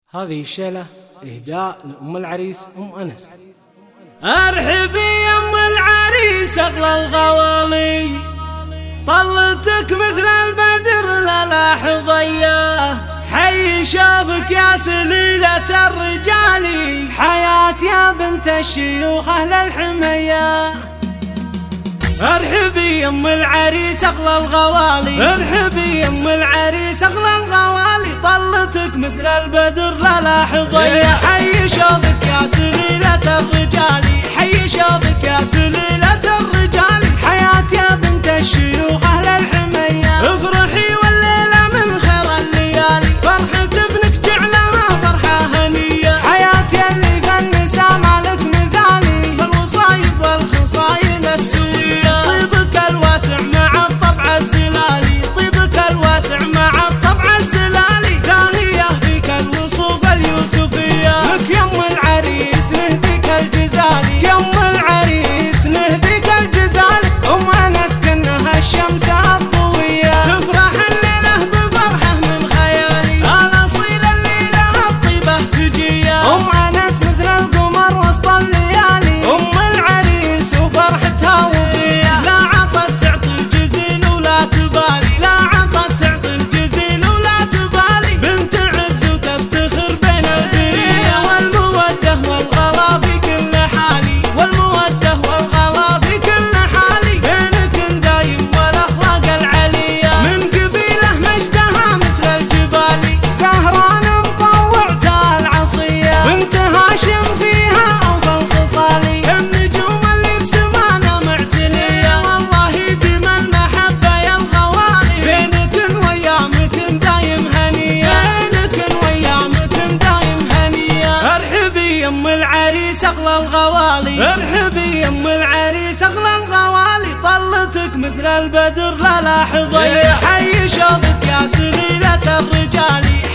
هذه الشيلة إهداء لأم العريس أم أنس. أرحبي يا أم العريس أغلى الغوالي، طلتك مثل البدر للاح ضياه، حي شافك يا سليلة الرجال، حياة يا بنت الشيوخ أهل الحمية. ارحبي يا أم العريس أغلى الغوالي، ارحبي يا أم العريس أغلى الغوالي، طلتك مثل البدر للاح ضياه، حي شافك يا سليلة الرجال، حي شافك يا سليلة الرجال، حياة يا بنت الشيوخ أهل الحمية. افرحي والليلة من خير الليالي، فرحة ابنك جعلها فرحة هنية، حياة اللي في النساء مالك مثالي، فالوصايف والخصاين السوية. طيبك الواسع مع الطبع الزلالي، طيبك الواسع مع الطبع الزلالي، زاهية فيك الوصوف اليوسفية. لك يا أم العريس نهديك الجزالي، يا أم العريس نهديك الجزالي، أم أنس كأنها الشمس الضوية، تفرح الليلة بفرحة من خيالي، الأصيل الليلة الطيبة سجية، أم أنس مثل القمر وسط الليالي، أم العريس وفرحتها وفية. لا عطت تعطي الجزيل ولا تبالي، لا عطت تعطي الجزيل ولا تبالي، بنت عز وتفتخر بين البرية، والمودة والغلا في كل حالي، والمودة والغلا في كل حالي، بينك دايم والأخلاق العلية، من قبيلة مجدها مثل الجبال، زهران مطوعتها العصية، بنت هاشم فيها أوفى الخصال، النجوم اللي بسمانا معتلية، والله يديم المحبة يا الغوالي، بينك ويامك دايم هنية، بينك ويامك دايم هنية. ارحبي يا أم العريس أغلى الغوالي، ارحبي يا أم العريس أغلى الغوالي، طلتك مثل البدر للاح ضياه، حي شوفك يا سليلة الرجال،